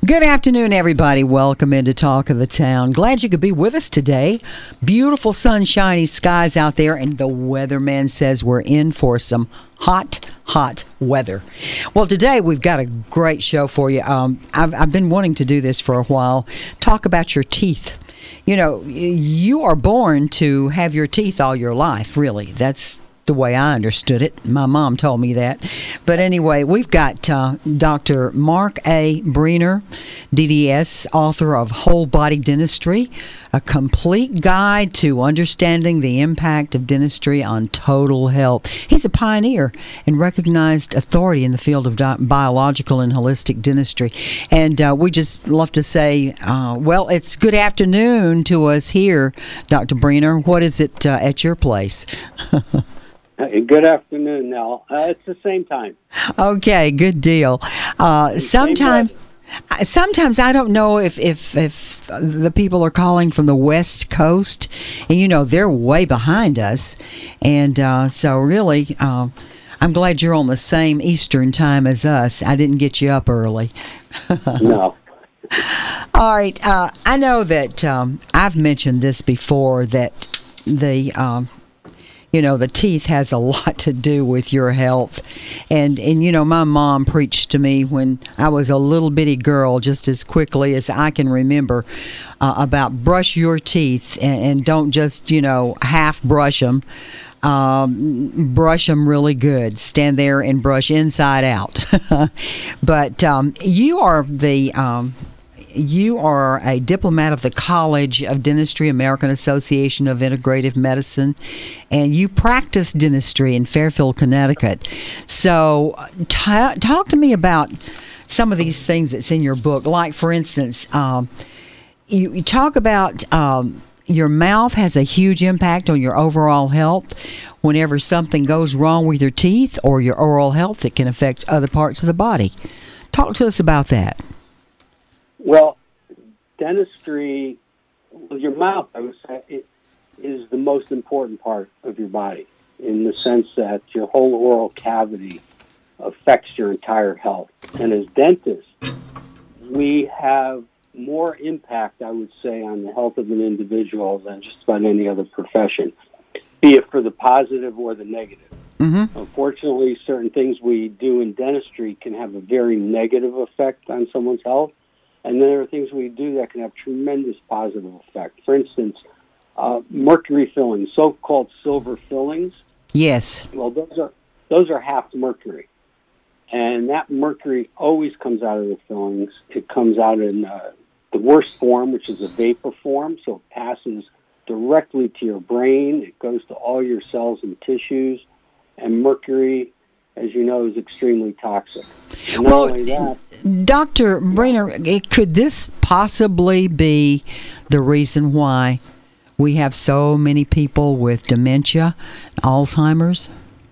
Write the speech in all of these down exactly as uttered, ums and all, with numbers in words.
Good afternoon, everybody. Welcome into Talk of the Town. Glad you could be with us today. Beautiful sunshiny skies out there, and the weatherman says we're in for some hot, hot weather. Well, today we've got a great show for you. Um, I've, I've been wanting to do this for a while. Talk about your teeth. You know, you are born to have your teeth all your life, really. That's the way I understood it. My mom told me that. But anyway, we've got uh, Doctor Mark A. Briner, D D S, author of Whole Body Dentistry, a complete guide to understanding the impact of dentistry on total health. He's a pioneer and recognized authority in the field of di- biological and holistic dentistry. And uh, we just love to say, uh, well, it's good afternoon to us here, Doctor Briner. What is it uh, at your place? Good afternoon, Nell. Uh, it's the same time. Okay, good deal. Uh, sometimes, sometimes I don't know if, if if the people are calling from the West Coast, and you know they're way behind us, and uh, so really, uh, I'm glad you're on the same Eastern time as us. I didn't get you up early. No. All right. Uh, I know that um, I've mentioned this before, that the um, you know, the teeth has a lot to do with your health. And, and you know, my mom preached to me when I was a little bitty girl, just as quickly as I can remember, uh, about brush your teeth and, and don't just, you know, half brush them. Um, brush them really good. Stand there and brush inside out. But um, you are the... Um, You are a diplomat of the College of Dentistry, American Association of Integrative Medicine, and you practice dentistry in Fairfield, Connecticut. So t- talk to me about some of these things that's in your book. Like, for instance, um, you, you talk about um, your mouth has a huge impact on your overall health. Whenever something goes wrong with your teeth or your oral health, it can affect other parts of the body. Talk to us about that. Well, dentistry, your mouth, I would say, it is the most important part of your body in the sense that your whole oral cavity affects your entire health. And as dentists, we have more impact, I would say, on the health of an individual than just about any other profession, be it for the positive or the negative. Mm-hmm. Unfortunately, certain things we do in dentistry can have a very negative effect on someone's health. And then there are things we do that can have tremendous positive effect. For instance, uh, mercury fillings, so-called silver fillings. Yes. Well, those are those are half mercury, and that mercury always comes out of the fillings. It comes out in uh, the worst form, which is a vapor form, so it passes directly to your brain. It goes to all your cells and tissues, and mercury, as you know, is extremely toxic. And not well, only that, Doctor Briner, could this possibly be the reason why we have so many people with dementia, Alzheimer's?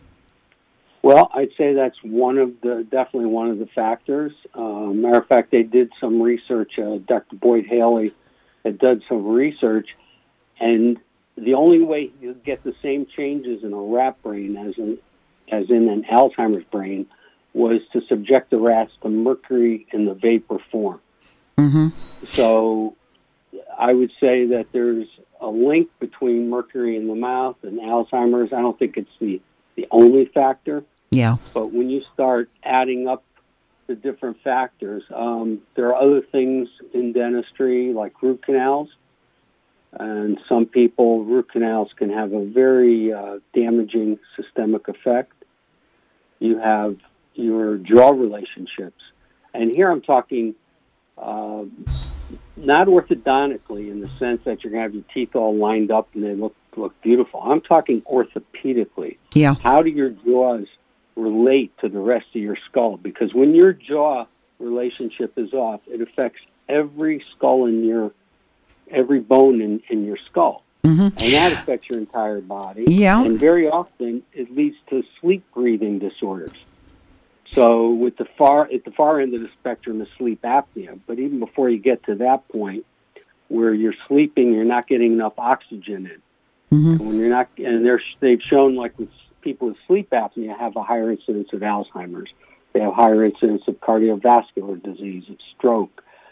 Well, I'd say that's one of the, definitely one of the factors. Uh, matter of fact, they did some research. Uh, Doctor Boyd Haley had done some research, and the only way you get the same changes in a rat brain as in, as in an Alzheimer's brain was to subject the rats to mercury in the vapor form. Mm-hmm. So I would say that there's a link between mercury in the mouth and Alzheimer's. I don't think it's the, the only factor. Yeah. But when you start adding up the different factors, um, there are other things in dentistry like root canals. And some people, root canals can have a very uh, damaging systemic effect. You have your jaw relationships. And here I'm talking uh, not orthodontically in the sense that you're going to have your teeth all lined up and they look, look beautiful. I'm talking orthopedically. Yeah. How do your jaws relate to the rest of your skull? Because when your jaw relationship is off, it affects every skull in your, every bone in, in your skull. Mm-hmm. And that affects your entire body. Yeah. And very often it leads to sleep breathing disorders. So with the far at the far end of the spectrum is sleep apnea. But even before you get to that point where you're sleeping, you're not getting enough oxygen in. Mm-hmm. And when you're not, and they're, they've shown like with people with sleep apnea have a higher incidence of Alzheimer's. They have higher incidence of cardiovascular disease, of stroke.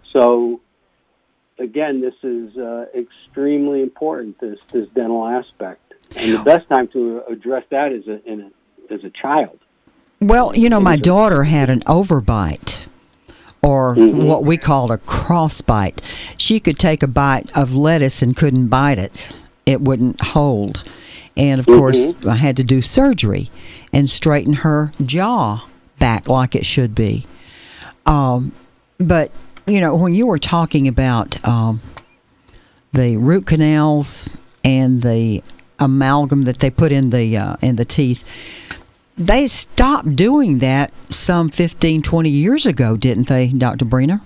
So, again, this is uh, extremely important, this, this dental aspect. And the best time to address that is a, in a, as a child. Well, you know, my daughter had an overbite, or mm-hmm. what we called a crossbite. She could take a bite of lettuce and couldn't bite it. It wouldn't hold. And, of mm-hmm. course, I had to do surgery and straighten her jaw back like it should be. Um, but, you know, when you were talking about um, the root canals and the amalgam that they put in the uh, in the teeth, they stopped doing that some fifteen, twenty years ago, didn't they, Doctor Briner?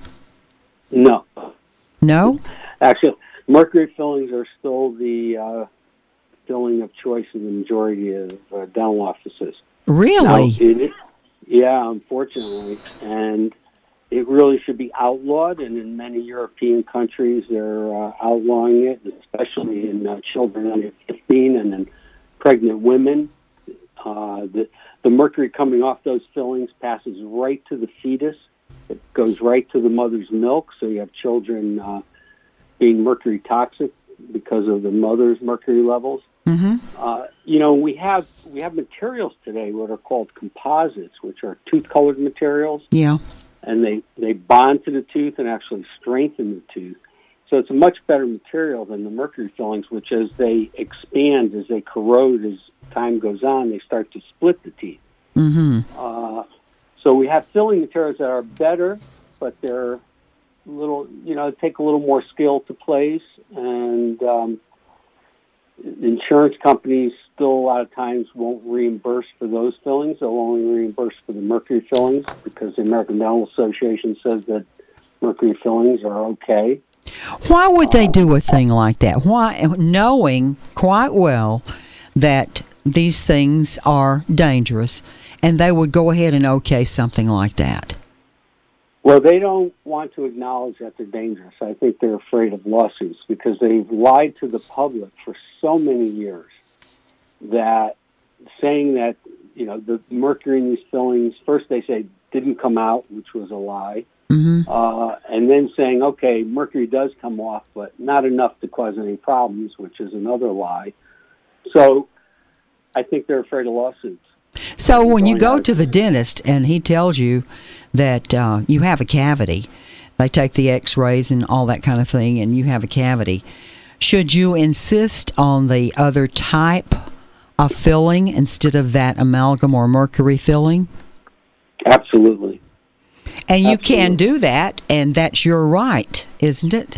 No. No? Actually, mercury fillings are still the uh, filling of choice in the majority of uh, dental offices. Really? Now, it, yeah, unfortunately. And it really should be outlawed, and in many European countries they're uh, outlawing it, especially in uh, children under fifteen and in pregnant women. Uh, the, the mercury coming off those fillings passes right to the fetus. It goes right to the mother's milk, so you have children uh, being mercury toxic because of the mother's mercury levels. Mm-hmm. Uh, you know, we have we have materials today what are called composites, which are tooth-colored materials. Yeah. And they, they bond to the tooth and actually strengthen the tooth. So it's a much better material than the mercury fillings, which as they expand, as they corrode, as time goes on, they start to split the teeth. Mm-hmm. Uh, so we have filling materials that are better, but they're a little, you know, take a little more skill to place. And um, insurance companies still a lot of times won't reimburse for those fillings. They'll only reimburse for the mercury fillings because the American Dental Association says that mercury fillings are okay. Why would they do a thing like that? Why, knowing quite well that these things are dangerous, and they would go ahead and okay something like that? Well, they don't want to acknowledge that they're dangerous. I think they're afraid of lawsuits because they've lied to the public for so many years that saying that, you know, the mercury in these fillings, first they say didn't come out, which was a lie. Mm-hmm. Uh, and then saying, okay, mercury does come off, but not enough to cause any problems, which is another lie. So I think they're afraid of lawsuits. So when you go to the dentist and he tells you that uh, you have a cavity, they take the x-rays and all that kind of thing, and you have a cavity, should you insist on the other type of filling instead of that amalgam or mercury filling? Absolutely. And you Absolutely. can do that, and that's your right, isn't it?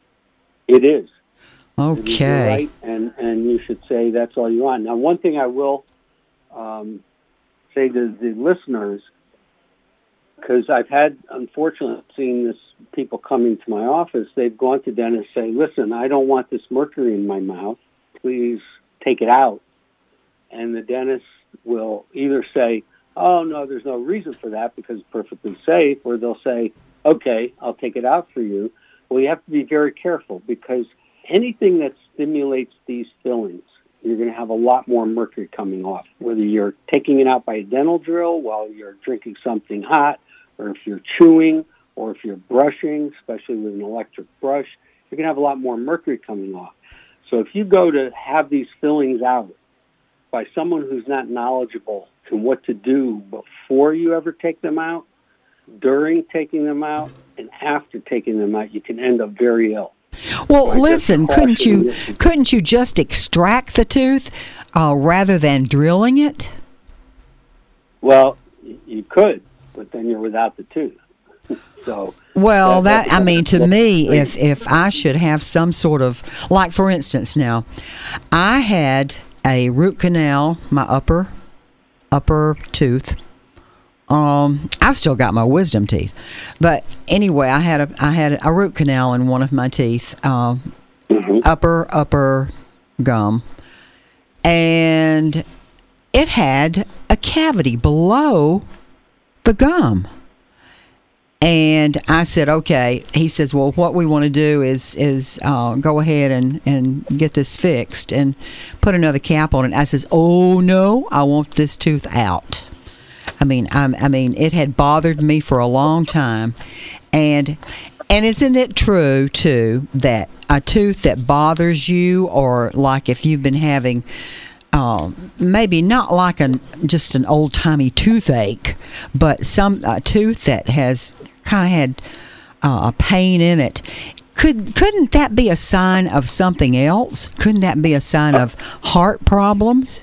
It is. Okay. It is your right, and, and you should say that's all you want. Now, one thing I will um, say to the listeners, because I've had, unfortunately, seen this people coming to my office, they've gone to dentists and say, listen, I don't want this mercury in my mouth. Please take it out. And the dentist will either say, oh, no, there's no reason for that because it's perfectly safe, or they'll say, okay, I'll take it out for you. Well, you have to be very careful because anything that stimulates these fillings, you're going to have a lot more mercury coming off, whether you're taking it out by a dental drill while you're drinking something hot, or if you're chewing, or if you're brushing, especially with an electric brush, you're going to have a lot more mercury coming off. So if you go to have these fillings out by someone who's not knowledgeable to what to do before you ever take them out, during taking them out, and after taking them out, you can end up very ill. Well, so listen, couldn't you couldn't you just extract the tooth uh, rather than drilling it? Well, you could, but then you're without the tooth. So well, that, that I mean, to me, if if I should have some sort of, like, for instance, now, I had a root canal, my upper upper tooth. Um, I've still got my wisdom teeth, but anyway, I had a I had a root canal in one of my teeth, um, mm-hmm. upper upper gum, and it had a cavity below the gum. And I said, okay. He says, well, what we want to do is is uh, go ahead and, and get this fixed and put another cap on it. I says, oh no, I want this tooth out. I mean, I'm, I mean, it had bothered me for a long time, and And isn't it true, too, that a tooth that bothers you, or like if you've been having uh, maybe not like an just an old-timey toothache, but some a tooth that has kind of had uh, a pain in it, could, couldn't that be a sign of something else? Couldn't that be a sign of heart problems?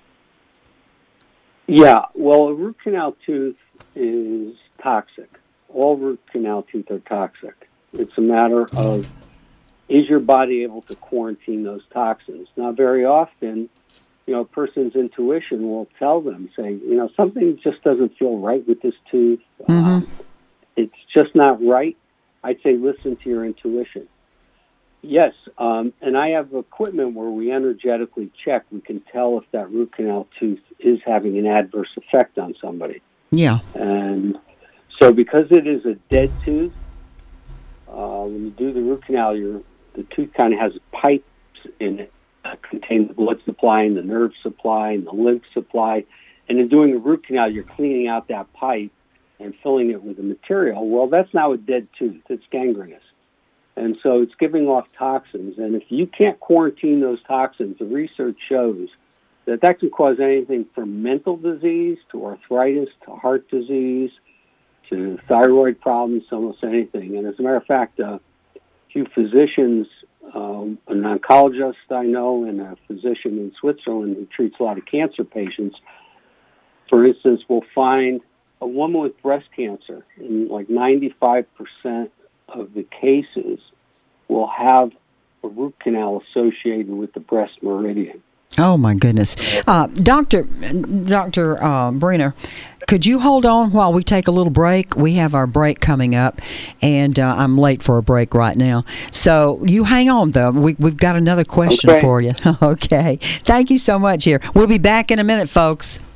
Yeah, well, a root canal tooth is toxic. All root canal teeth are toxic. It's a matter of, is your body able to quarantine those toxins? Now, very often, you know, a person's intuition will tell them, saying, you know, something just doesn't feel right with this tooth. Mm-hmm. Um, it's just not right. I'd say listen to your intuition. Yes, um, and I have equipment where we energetically check. We can tell if that root canal tooth is having an adverse effect on somebody. Yeah. And so because it is a dead tooth, uh, when you do the root canal, your the tooth kind of has pipes in it that contain the blood supply and the nerve supply and the lymph supply. And in doing the root canal, you're cleaning out that pipe and filling it with the material. Well, that's now a dead tooth. It's gangrenous. And so it's giving off toxins. And if you can't quarantine those toxins, the research shows that that can cause anything from mental disease to arthritis to heart disease to thyroid problems, almost anything. And as a matter of fact, uh, a few physicians, um, an oncologist I know and a physician in Switzerland who treats a lot of cancer patients, for instance, will find a woman with breast cancer in like ninety-five percent of the cases will have a root canal associated with the breast meridian. Oh my goodness, uh, Doctor Doctor Uh, Briner, could you hold on while we take a little break? We have our break coming up, and uh, I'm late for a break right now. So you hang on, though. We, we've got another question okay. for you. Okay, thank you so much. Here, we'll be back in a minute, folks.